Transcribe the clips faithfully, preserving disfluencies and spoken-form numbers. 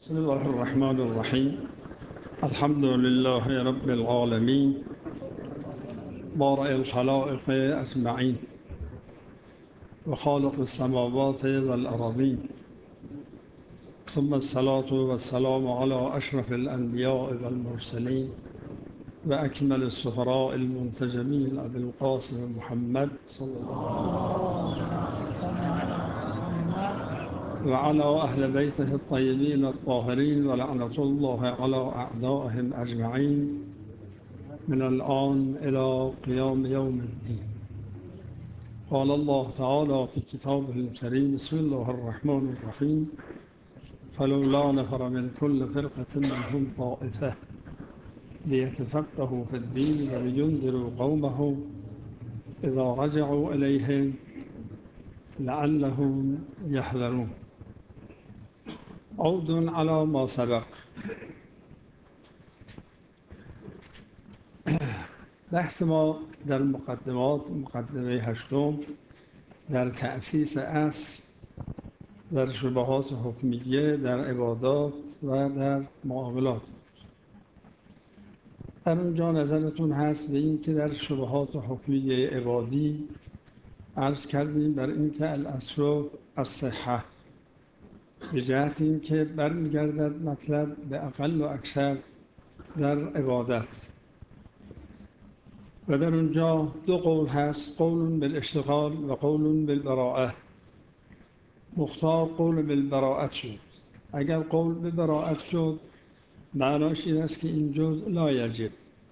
بسم الله الرحمن الرحيم. الحمد لله رب العالمين بارئ الخلائق أجمعين وخالق السماوات والأراضين، ثم الصلاة والسلام على أشرف الأنبياء والمرسلين وأكمل السفراء المنتجبين أبي القاسم محمد صلى الله عليه وسلم وعلى أهل بيته الطيبين الطاهرين، ولعنة الله على أعدائهم أجمعين من الآن إلى قيام يوم الدين. قال الله تعالى في كتابه الكريم: بسم الله الرحمن الرحيم. فلولا نفر من كل فرقة منهم طائفة ليتفقهوا في الدين ولينذروا قومهم إذا رجعوا إليهم لعلهم يحذرون. عود على ما سبق. بحث ما در مقدمات مقدمه هشتم در تأسیس اصل، در شبهات حکمیه، در عبادات و در معاملات. در اونجا نظرتون هست به این که در شبهات حکمیه عبادی عرض کردیم بر این که الاصل الصحه، به جهت این که برمیگردد مطلب به اقل و اکثر در عبادت. و در اونجا دو قول هست: قول بالاشتغال و قول بالبراءه. مختار قول بالبراءت شد. اگر قول بالبراءت شد معناش این است که این جزء لا یجب.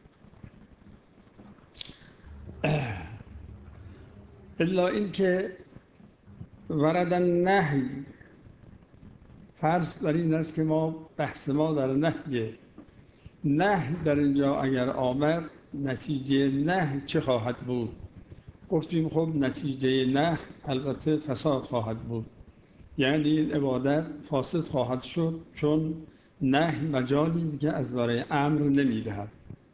الا این که ورد النهی، فرض بر این است که ما بحث ما در نهی نهی در اینجا اگر آمد، نتیجه نهی چه خواهد بود؟ گفتیم خب نتیجه نهی البته فساد خواهد بود، یعنی این عبادت فاسد خواهد شد، چون نهی مجالی دیگه از برای امر نمیدهد.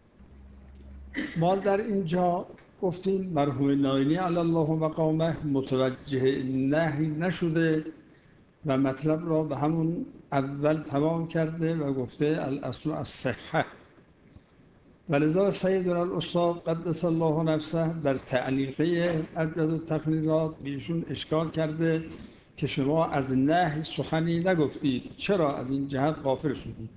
ما در اینجا گفتیم مرحوم ناینی علی الله مقامه متوجه نهی نشده و مطلب را به همون اول تمام کرده و گفته الاصل الصحه. ولذا سیدنا الاستاد قدس الله نفسه در تعلیقه عدد التقریرات بیشون اشکال کرده که شما از نهی سخنی نگفتید، چرا از این جهت غافل شدید؟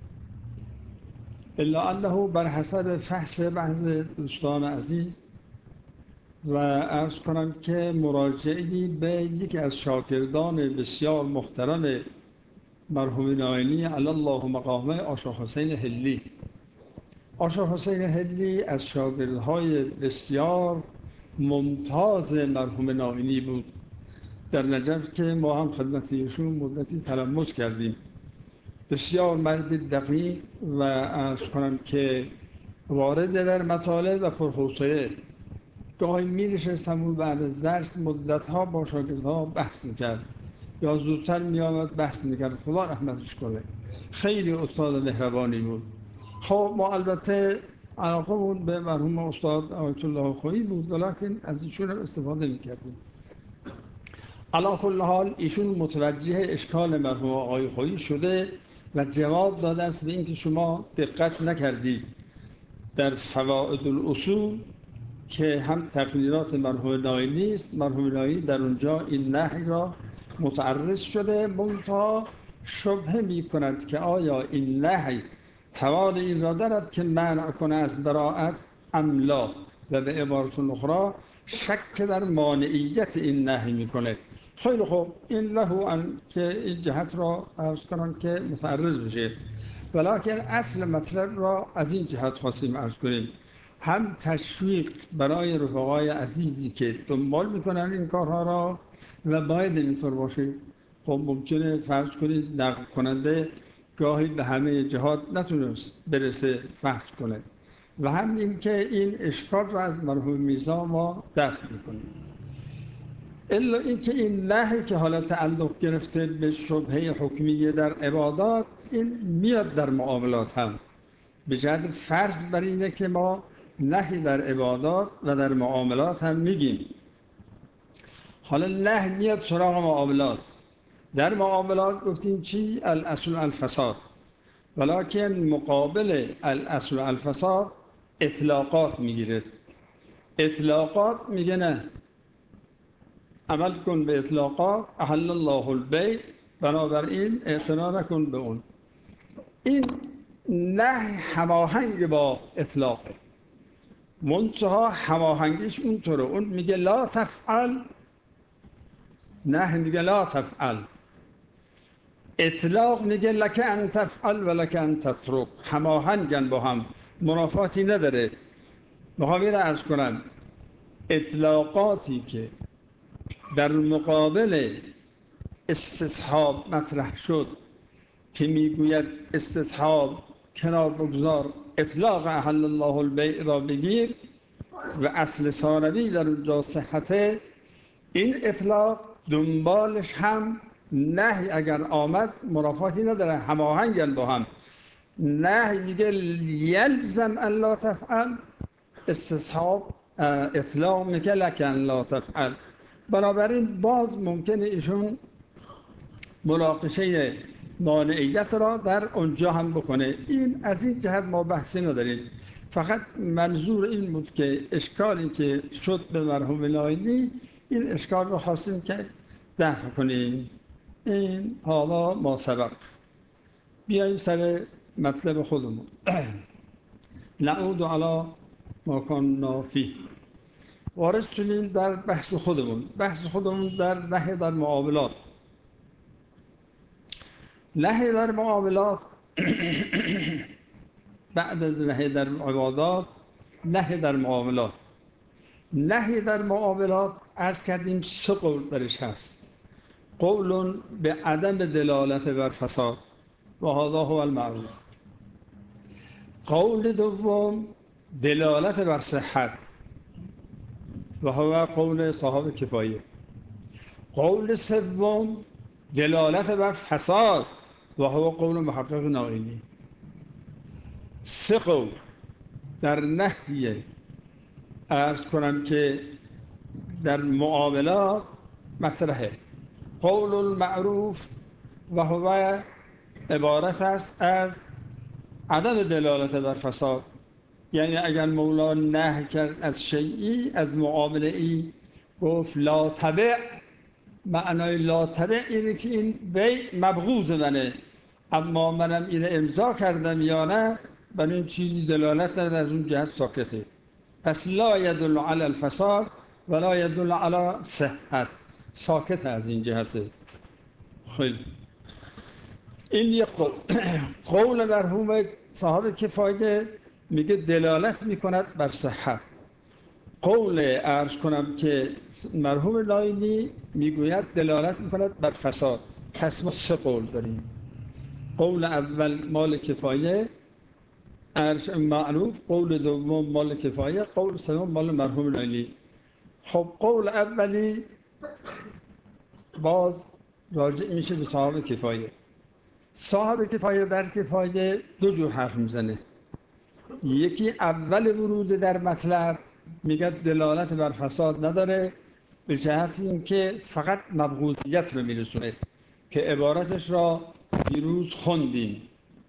الا انه بر حسب فحص بعض دوستان عزیز و عرض کنم که مراجعی به یکی از شاگردان بسیار محترم مرحوم ناینی علی الله مقامه، آشا حسین هلی. آشا حسین هلی از شاگردهای بسیار ممتاز مرحوم ناینی بود در نجف که ما هم خدمت ایشون مدتی تلمس کردیم. بسیار مرد دقیق و عرض کنم که وارد در مطالب و پرحوصله. گاهی می نشستم و بعد از درس مدتها با شاگردها بحث میکرد یا زودتر می آمد بحث میکرد. خدا رحمتش کنه، خیلی استاد مهربانی بود. خب ما البته علاقه بود به مرحوم استاد آیت الله خویی بود، ولیکن از ایشون استفاده میکردیم. علی کل حال ایشون متوجه اشکال مرحوم آقای خویی شده و جواب داده است به اینکه شما دقت نکردید در فوائد الاصول که هم تقریرات مرحوم ناینی است. مرحوم ناینی در اونجا این نهی را متعرض شده، منتها شبهه می کند که آیا این نهی توان این را دارد که منع کنه از براءت ام لا، و به عبارت اخرى شک در مانعیت این نهی می کنه. خیلی خوب، این له ان که این جهت را عرض کنم که متعرض بشه، ولیکن اصل مطلب را از این جهت خواستیم عرض کنیم. هم تشویق برای رفقای عزیزی که دنبال میکنن این کارها را و باید اینطور باشه. خب ممکنه فرض کنید نقل کننده گاهی به همه جهات نتونست برسه فحص کنه، و هم این که این اشکال را از مرحوم میرزا ما دفع میکنیم. الا این که این نهی که حالا تعلق گرفته به شبهه حکمیه در عبادات، این میاد در معاملات هم، به جهت فرض بر اینه که ما نهی در عبادات و در معاملات هم میگیم. حالا نهی میاد سراغ معاملات. در معاملات گفتیم چی؟ الاصل الفساد. ولکن مقابل الاصل و الفساد اطلاقات میگیره. اطلاقات میگه نه، عمل کن به اطلاقات، احل الله البیع، بنابراین اعتنا نکن به اون. این نه هماهنگ با اطلاقه، منتها هماهنگیش اونطوره. اون میگه لا تفعل، نه میگه لا تفعل. اطلاق میگه لک ان تفعل و لک ان تترک، هماهنگن با هم، منافاتی نداره. میخوام این را عرض کنم، اطلاقاتی که در مقابل استصحاب مطرح شد که میگوید استصحاب کنار بگذار، اطلاق احل الله البیع را بگیر و اصل ثانوی در اونجا صحته، این اطلاق دنبالش هم نهی اگر آمد منافاتی نداره، هماهنگن با هم. نهی میگه یلزم ان لا تفعل، استصحاب اطلاق میگه لکن لا تفعل. بنابراین باز ممکنه ایشون مناقشه مانعیت را در اونجا هم بکنه. این از این جهت ما بحثی نداریم، فقط منظور این بود که اشکالی که شد به مرحوم لاینی، این اشکال رو خواستیم که دفع کنیم. این حالا ما سبق. بیاییم سر مطلب خودمون. نعود علی ما کنا فیه. وارد شدیم در بحث خودمون. بحث خودمون در نهی در معاملات. نهی در معاملات بعد از نهی در عبادات، نهی در معاملات. نهی در معاملات عرض کردیم سه قول درش هست. قول به عدم دلالت بر فساد و هذا هو المعروف. قول دوم دلالت بر صحت و هو قول صاحب کفایه. قول سوم دلالت بر فساد و هو قول محقق نائینی. سه قول در نهی عرض کنم که در معاملات مطرحه. قول المعروف و هو عبارت است از عدم دلالت بر فساد، یعنی اگر مولا نهی کرد از شیئی، از معامله ای، گفت لا تبع، معنای لا تبع اینه که این بیع مبغوض منه، اما منم اینو امضا کردم یا نه، بر این چیزی دلالت نداره، از اون جهت ساکته. پس لا یدل علی الفساد و لا یدل علی صحت، ساکت از این جهته. خیلی این یک قول. قول مرحوم صاحب کفایه میگه دلالت میکند بر صحت. قول عرض کنم که مرحوم لاینی میگوید دلالت میکند بر فساد. پس ما سه قول داریم. قول اول مال کفایه عرض معروف، قول دوم مال کفایه، قول سوم مال مرحوم لاینی. خب قول اولی باز راجع میشه به صاحب کفایه. صاحب کفایه در کفایه دو جور حرف میزنه. یکی اول ورود در مطلب میگه دلالت بر فساد نداره، به جهت این که فقط مبغوضیت رو میرسونه، که عبارتش را دیروز خوندیم.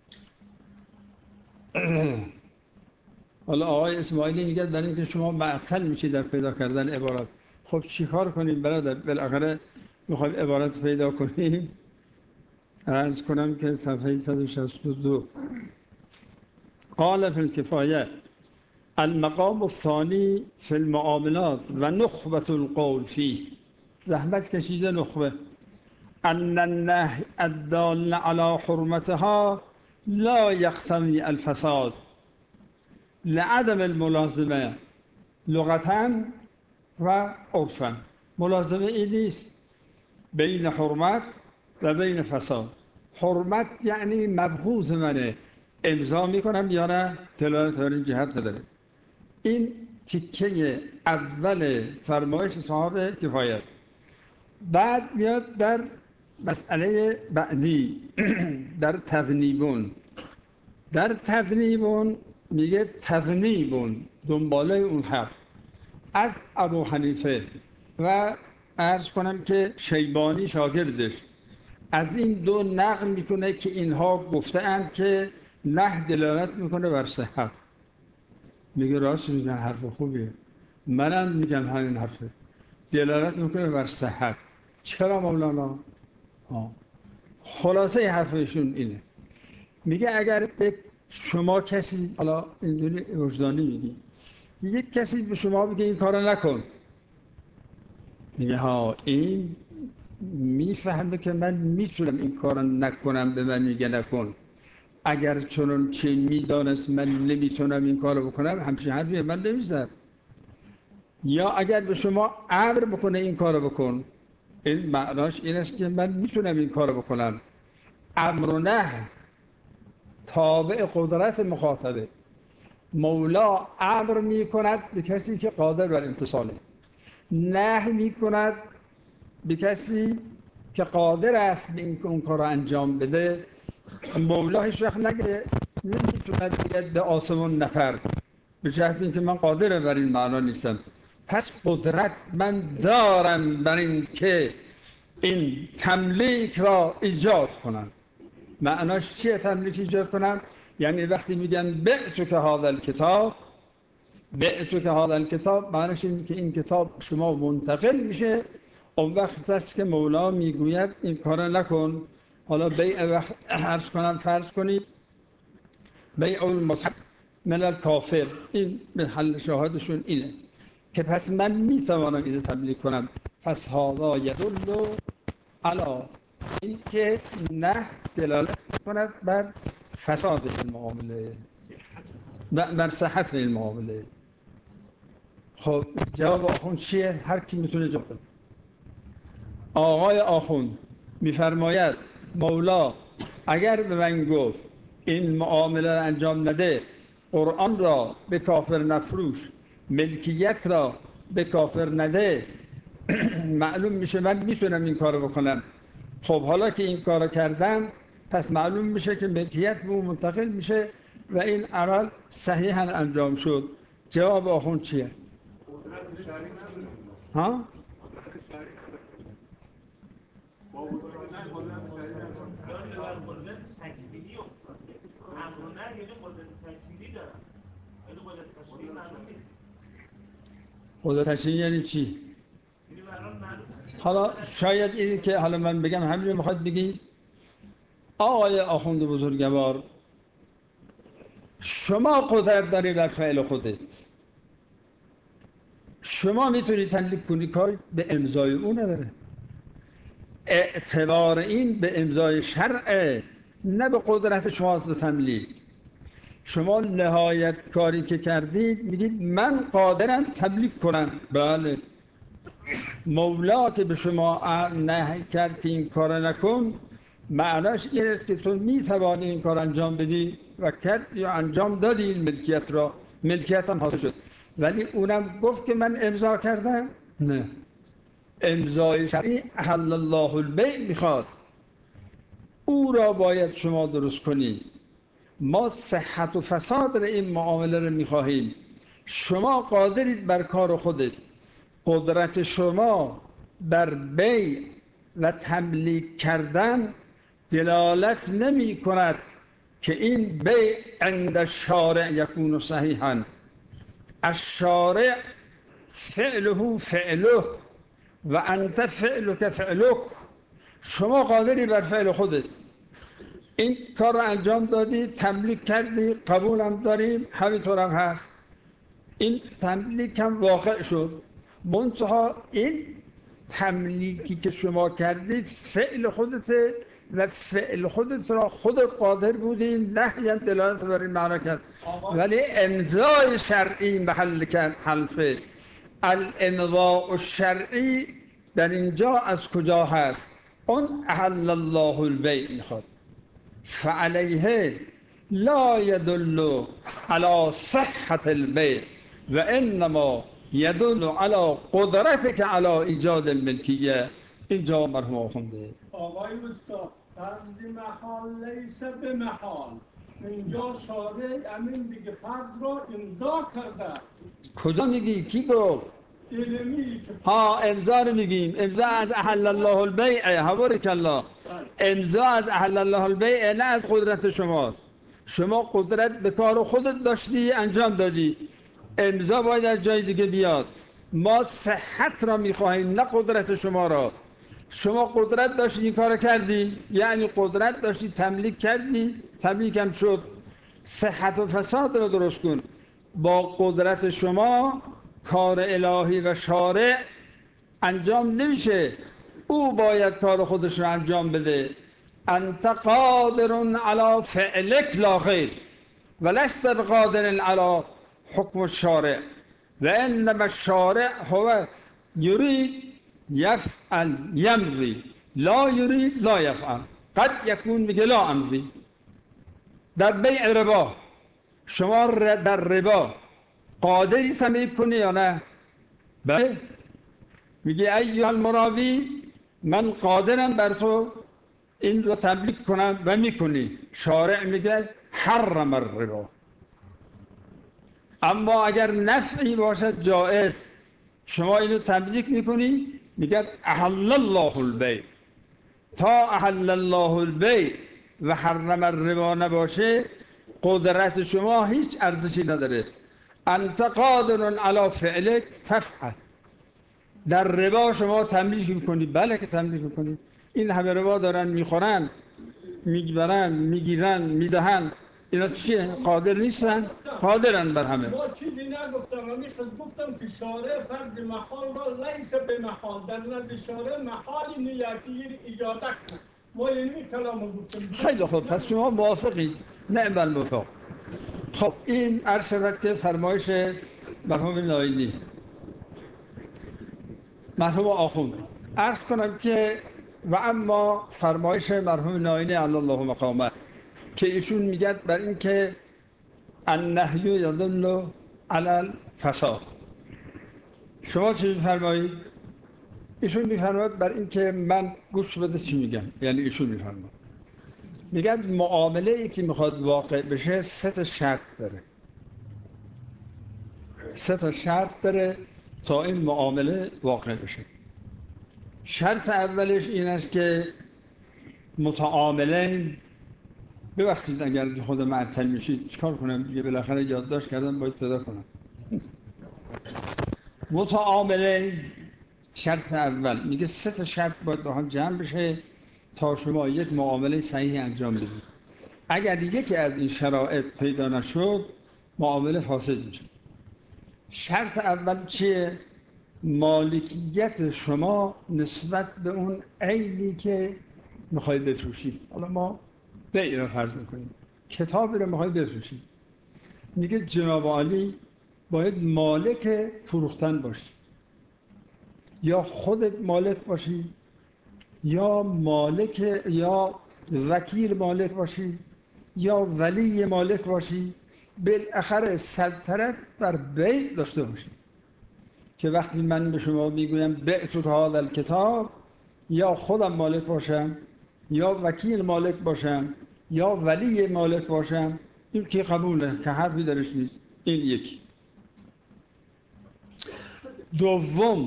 حالا آقای اسماعیلی میگه برای اینکه شما معطل میشید در پیدا کردن عبارت. خب چیکار کنیم برادر؟ بالاخره میخوایم عبارت پیدا کنیم. عرض کنم که صفحه صد و شصت و دو قال فی الکفایه المقام الثانی فی المعاملات و نخبة القول فيه، زحمت کشیده نخبه، ان النهی الدال علی حرمتها لا یقتضی الفساد لعدم الملازمه لغتا و عرفا. ملازمه این نیست بین حرمت و بین فساد. حرمت یعنی مبغوض منه، امضا میکنم یا نه، دلالت بر این جهت نداره. این تیکه اول فرمایش صاحب کفایه است. بعد میاد در مسئله بعدی در تذنیبون. در تذنیبون میگه تذنیبون دنباله اون حرف از ابو حنیفه و عرض کنم که شیبانی شاگردش، از این دو نقل میکنه که اینها گفته‌اند که نه دلالت میکنه بر صحت. میگه راست میگن، حرف خوبیه، منم میگم همین حرفه، دلالت میکنه بر صحت. چرا مولانا؟ آه. خلاصه حرفشون اینه، میگه اگر به شما کسی، حالا اینجوری وجدانی میگی، یک کسی به شما بگه این کارو نکن، میگه ها این میفهمه که من میتونم این کارو نکنم، به من میگه نکن. اگر چنون چه میدانست من نمیتونم این کارو بکنم، همچین حرفی من نمیزد. یا اگر به شما امر بکنه این کارو بکن، این معناش این است که من میتونم این کارو بکنم. امر و نهی تابع قدرت مخاطبه. مولا امر میکند به کسی که قادر بر امتثاله، نهی میکند به کسی که قادر است به اینکه اون کار رو انجام بده. مولا هیچ وقت نگه نمیتوند بگه به آسمون نفر، به جهت اینکه من قادر بر این معنا نیستم. پس قدرت من دارم بر این که این تملیک را ایجاد کنم. معناش چیه تملیک ایجاد کنم؟ یعنی وقتی میگن بعتو که هذا الکتاب، بعتو که هذا الکتاب معناش این که این کتاب شما منتقل میشه. اون وقت است که مولا میگوید این کارا نکن. حالا بیع وقت عرض کنم، فرض کنید بیع المصحف من الکافر، این به حل شهادشون اینه که پس من میتوانم اینو تبلیغ کنم. پس هذا یدل علی این که نه دلالت کند بر فساد این معامله، بر صحت این معامله. خب جواب آخوند چیه؟ هر کی میتونه جواب بده. آقای آخوند میفرماید مولا اگر به من گفت این معامله را انجام نده، قرآن را به کافر نفروش، ملکیت را به کافر نده، معلوم میشه من میتونم این کارو بکنم. خب حالا که این کارو کردم، پس معلوم میشه که ملکیت به اون منتقل میشه و این عمل صحیحاً انجام شد. جواب آخوند چیه؟ ها؟ خدا تشریع یعنی چی؟ حالا شاید اینی که حالا من بگم همین میخواد بگی آقای آخوند بزرگوار، شما قدرت داری بر فعل خودت، شما میتونی تملیک کنی، کار به امضای او نداره. اعتبار این به امضای شرعه، نه به قدرت شماست به تملیک. شما نهایت کاری که کردید میگید من قادرم تملیک کنم. بله، مولا که به شما نهی کرد که این کار نکن، معناش این است که تو میتوانی این کار انجام بدی و کرد یا انجام دادی این ملکیت را، ملکیت هم حاصل شد. ولی اونم گفت که من امضا کردم؟ نه، امضای شرعی احل الله البیع میخواد، او را باید شما درست کنید. ما صحت و فساد این معامله رو میخواهیم، شما قادرید بر کار خودت. قدرت شما بر بیع و تملیک کردن دلالت نمی کند که این بیع عند الشارع یکون صحیحا. الشارع فعله فعله و انت فعلک فعلک. شما قادری بر فعل خودت، این کار رو انجام دادی، تملیک کردی، قبولم داریم، همینطور هم هست. این تملیک هم واقع شد، منتها این تملیکی که شما کردید فعل خودته و فعل خودت را خودت قادر بودی، نهی هم دلالت بر این معنا کرد. ولی امضای شرعی محل کرد حلفه. الامضاء الشرعی در اینجا از کجا هست؟ اون احل الله البیع میخواد، فعلیه لا يدل على صحة البيع و انما يدل على قدرتك على ایجاد الملکیه. اینجا مرحوم آخونده آقای استاد فرض محال لیس به محال، اینجا شارع امین دیگه فرض را امضا کرده. کجا میگی؟ کی گفت؟ علمی که ها امضا رو میگیم. امضا از احل الله البیع. حبارک الله. امضا از احل الله البیع نه از قدرت شماست. شما قدرت به کار خودت داشتی انجام دادی، امضا باید از جای دیگه بیاد. ما صحت را میخواهیم نه قدرت شما را. شما قدرت داشتی این کار کردی، یعنی قدرت داشتی تملیک کردی، تملیک هم شد. صحت و فساد را درست کن. با قدرت شما کار الهی و شارع انجام نمیشه، او باید کار خودش رو انجام بده. انت قادر علی فعلک لا غیر ولست بقادر علی حکم الشارع و انما الشارع هو یرید یفعل یمضی لا یرید لا یفعل. قد یکون میگه لا امضی. در بیع ربا شما در ربا قادری تملیک کنی یا نه؟ بله. میگه ایها المراوی من قادرم بر تو این رو تملیک کنم و میکنی. شارع میگه حرم الربا. اما اگر نفعی باشد جائز شما اینو تملیک میکنی، میگه احل الله البیع. تا احل الله البیع و حرم الربا نباشه قدرت شما هیچ ارزشی نداره. انت قادر علی فعلک فافعل. در ربا شما تملیک میکنی. بله که تملیک میکنی. این همه ربا دارن میخورن، میبرن، میگیرن، میدهن، اینا چیه؟ قادر نیستن؟ قادرن بر همه. ما چیزی نگفتم، من گفتم که شارع فرض محال را لیس به محال، در نزد شارع محالی نیتی ایجاد کنه. ما اینمی کلامو گفتم. خیلی خوب، پس شما موافقید؟ نعم الموافق. خب این عرض شود که فرمایش مرحوم ناینی، مرحوم آخوند. عرض کنم که و اما فرمایش مرحوم ناینی علی الله مقامه که ایشون میگه بر این که النهی یدل علی الفساد. شما چی میفرمایید؟ ایشون میفرماید بر این که من گوش بده چی میگم. یعنی ایشون میفرماید میگه معامله ای که میخواد واقع بشه سه تا شرط داره. سه تا شرط داره تا این معامله واقع بشه. شرط اولش این است که متعاملین، ببخشید اگر خود معطل میشید چیکار کنم دیگه، بالاخره یادداشت کردم باید پیدا کنم. متعاملین شرط اول میگه سه تا شرط باید با هم جمع بشه تا شما یک معامله صحیح انجام بدید. اگر یکی از این شرایط پیدا نشد معامله فاسد میشه. شرط اول چیه؟ مالکیت شما نسبت به اون عینی که میخواید بفروشید. حالا ما بیع رو فرض میکنیم، کتابی رو میخواید بفروشید، میگه جناب عالی باید مالک فروختن باشی، یا خودت مالک باشی یا مالک یا وکیل مالک باشی یا ولی مالک باشی، بالاخره سلطنت بر بیع داشته باشی که وقتی من به شما میگویم بعت هذا الکتاب یا خودم مالک باشم یا وکیل مالک باشم یا ولی مالک باشم، این که قبوله که حرفی درش نیست. این یکی. دوم،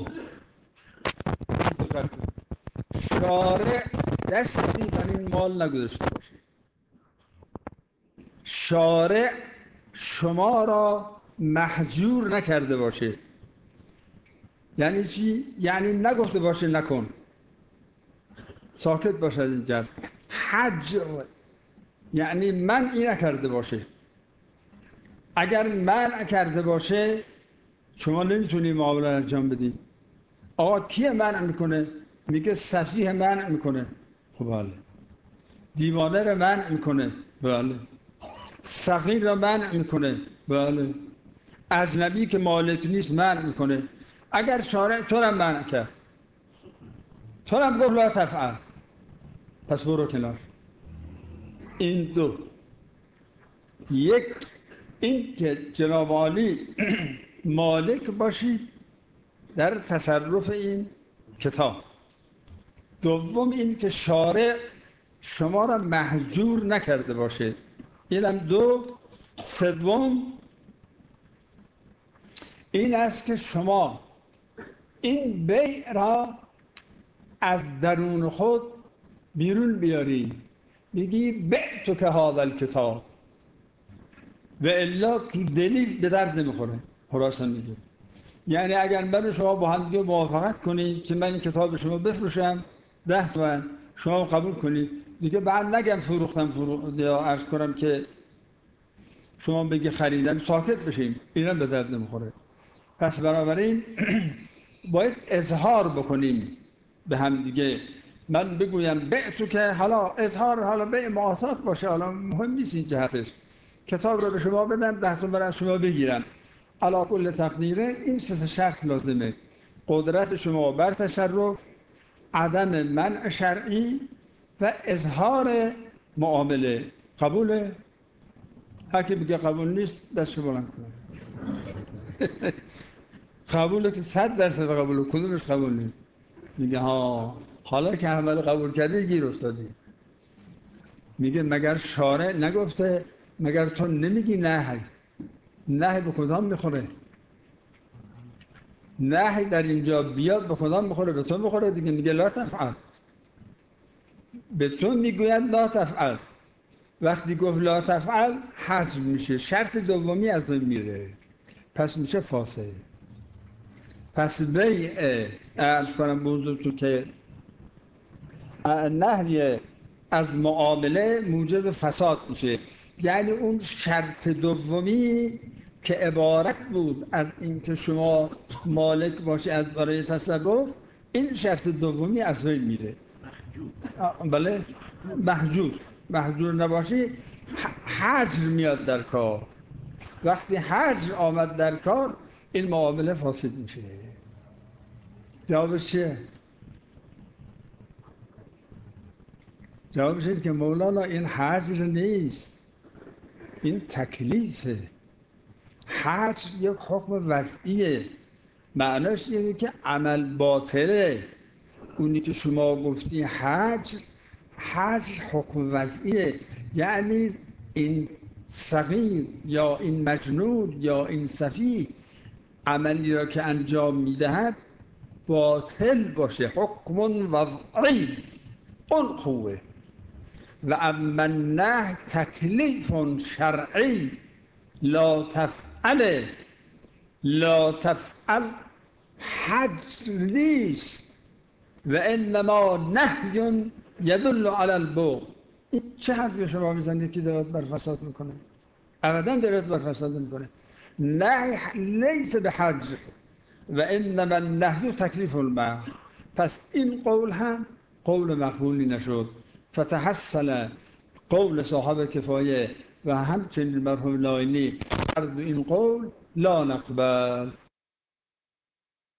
شارع دستی بر این مال نگذاشته باشه. شارع شما را محجور نکرده باشه. یعنی چی؟ یعنی نگفته باشه نکن، ساکت باشه از اینجا. حجر یعنی منع نکرده باشه. اگر منع کرده باشه شما نمیتونی معامله انجام بدی. آقا کیه منع میکنه؟ میگه سفیه منع میکنه. خب بله. دیوانه رو منع میکنه. بله. صغیر رو منع میکنه. بله. اجنبی که مالک نیست منع میکنه. اگر شارع تو رو منع کرد، تو رو گفت لا تفعل، پس برو کنار. این دو. یک، این که جناب عالی مالک باشید در تصرف این کتاب. دوم این که شارع شما را محجور نکرده باشه. اینم دو. سوم این است که شما این بیع را از درون خود بیرون بیاری، میگی بیع تو که هذا الکتاب و الا تو دلی به درد نمیخوره. خلاصه میگه یعنی اگر من و شما با هم دیگه موافقت کنید که من این کتاب شما بفروشم ده تومن، شما قبول کنید دیگه، بعد نگم فروختم فروخت یا عرض کنم که شما بگی خریدم، ساکت بشیم، اینم به درد نمیخوره. پس بنابراین باید اظهار بکنیم به هم دیگه. من بگویم بیع تو که حالا اظهار، حالا بیع معاصات باشه، حالا مهم نیست این جهتش، کتاب رو به شما بدم، ده تومن از شما بگیرم. علا کل تقدیره این سه شرط لازمه: قدرت شما بر تصرف، عدم منع شرعی و اظهار معامله. قبوله؟ هر کی بگه قبول نیست دستشو بلند کنه. قبوله که صد درصد قبوله، کدومش قبول نیست؟ میگه ها حالا که عمل قبول کردی گیر افتادی. میگه مگر شارع نگفته؟ مگر تو نمیگی نه؟ نه به کدام میخوره؟ نه در اینجا بیاد به کدام میخوره؟ به تو میخوره دیگه. میگه لا تفعل، به تو میگوید لا تفعل. وقتی گفت لا تفعل حذف میشه، شرط دومی از بین میره، پس میشه فاسد. پس بیع عرض کنم موضوع تو که نهی از معامله موجب فساد میشه. یعنی اون شرط دومی که عبارت بود از اینکه شما مالک باشی از برای تصرف، این شرط دومی از بین میره. بله محجور محجور نباشی حجر میاد در کار. وقتی حجر آمد در کار این معامله فاسد میشه. جوابش چیه؟ جوابش اینه که مولانا این حجر نیست، این تکلیفه. حجر یک حکم وضعیه، معناش اینه که عمل باطله. اونی که شما گفتی حجر، حجر حکم وضعیه، یعنی این صغیر یا این مجنون یا این سفیه عملی را که انجام میدهد باطل باشه، حکم وضعی، اون خوبه. و اما نه تکلیف شرعی، لا تفعل، لا تفعل حجر نیست و انما نهی یدل علی البغض. این چه حرفی شما میزنید که دارد بر فساد میکنه؟ ابدا دارد بر فساد میکنه. نهی لیس به حجر و انما النهی تکلیف المعنی. پس این قول هم قول مقبولی نشد. فتحصل قول صاحب کفایه و همچنین مرحوم لاینی عرض این قول لا نقبل.